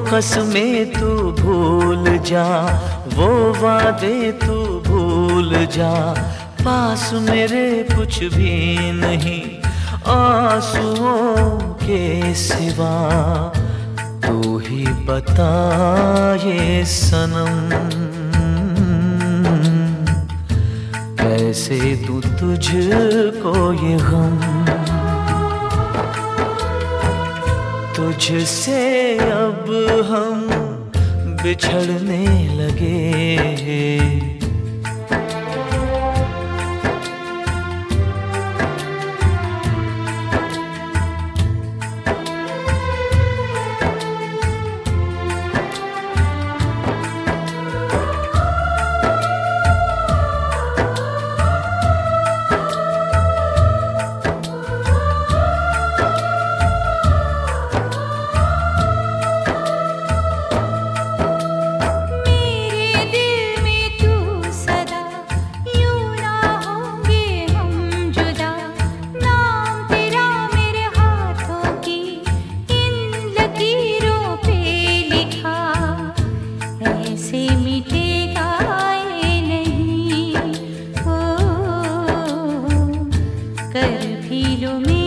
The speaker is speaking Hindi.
कसमें तू भूल जा, वो वादे तू भूल जा। पास मेरे कुछ भी नहीं आंसुओं के सिवा। तू ही बता ये सनम, कैसे दूं तुझको ये गम। तुझसे अब हम बिछड़ने लगे। कर भी लो।